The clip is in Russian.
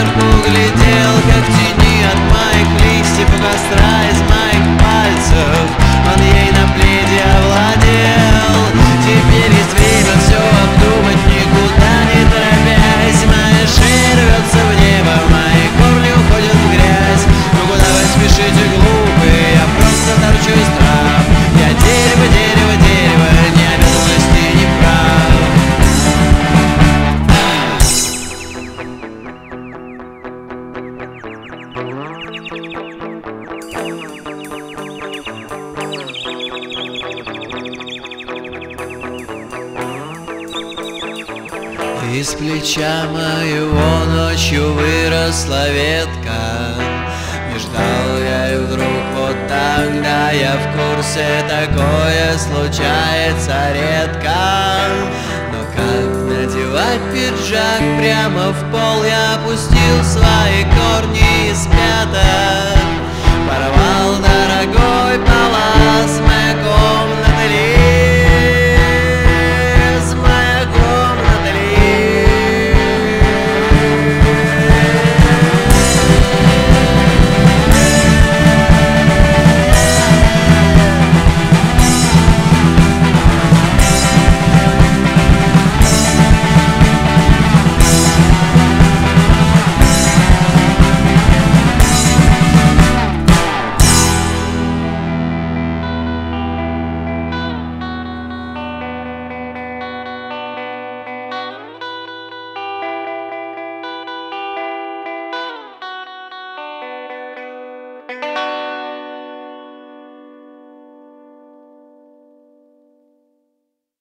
сверху глядел, как тени от моих листьев у костра из моих пальцев. Он ей на пледе овладел. Теперь есть время все обдумать, никуда не торопясь. Моя шея рвется в небо, мои корни уходят в грязь. Ну куда вы спешите, глупые, я просто торчу из трав. Я дерево, дерево, дерево, не обязанности, не прав. Из плеча моего ночью выросла ветка. Не ждал я, и вдруг вот тогда я в курсе, такое случается редко. Но как надевать пиджак прямо в пол, я опустил свои